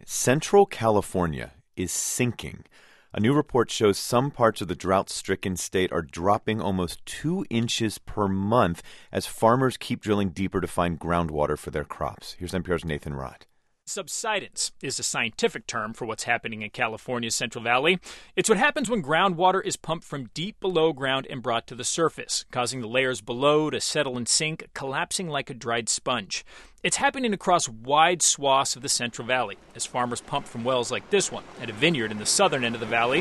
Central California is sinking. A new report shows some parts of the drought-stricken state are dropping almost 2 inches per month as farmers keep drilling deeper to find groundwater for their crops. Here's NPR's Nathan Rott. Subsidence is a scientific term for what's happening in California's Central Valley. It's what happens when groundwater is pumped from deep below ground and brought to the surface, causing the layers below to settle and sink, collapsing like a dried sponge. It's happening across wide swaths of the Central Valley as farmers pump from wells like this one at a vineyard in the southern end of the valley,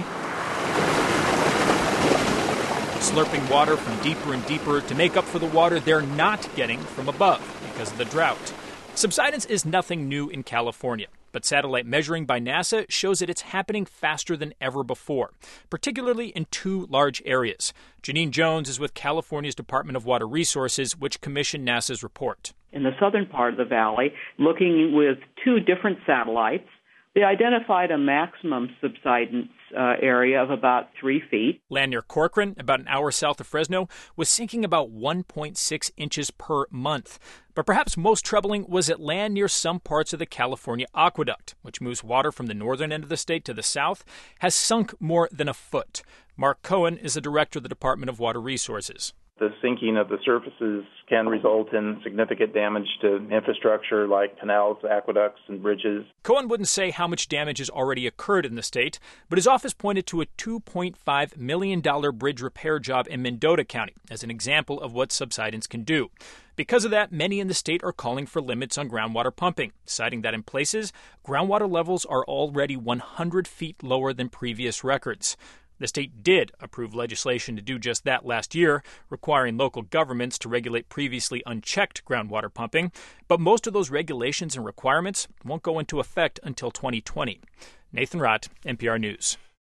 slurping water from deeper and deeper to make up for the water they're not getting from above because of the drought. Subsidence is nothing new in California, but satellite measuring by NASA shows that it's happening faster than ever before, particularly in 2 large areas. Janine Jones is with California's Department of Water Resources, which commissioned NASA's report. In the southern part of the valley, looking with 2 different satellites, they identified a maximum subsidence area of about 3 feet. Land near Corcoran, about an hour south of Fresno, was sinking about 1.6 inches per month. But perhaps most troubling was at land near some parts of the California Aqueduct, which moves water from the northern end of the state to the south, has sunk more than a foot. Mark Cohen is the director of the Department of Water Resources. The sinking of the surfaces can result in significant damage to infrastructure like canals, aqueducts, and bridges. Cohen wouldn't say how much damage has already occurred in the state, but his office pointed to a $2.5 million bridge repair job in Mendota County as an example of what subsidence can do. Because of that, many in the state are calling for limits on groundwater pumping, citing that in places, groundwater levels are already 100 feet lower than previous records. The state did approve legislation to do just that last year, requiring local governments to regulate previously unchecked groundwater pumping. But most of those regulations and requirements won't go into effect until 2020. Nathan Rott, NPR News.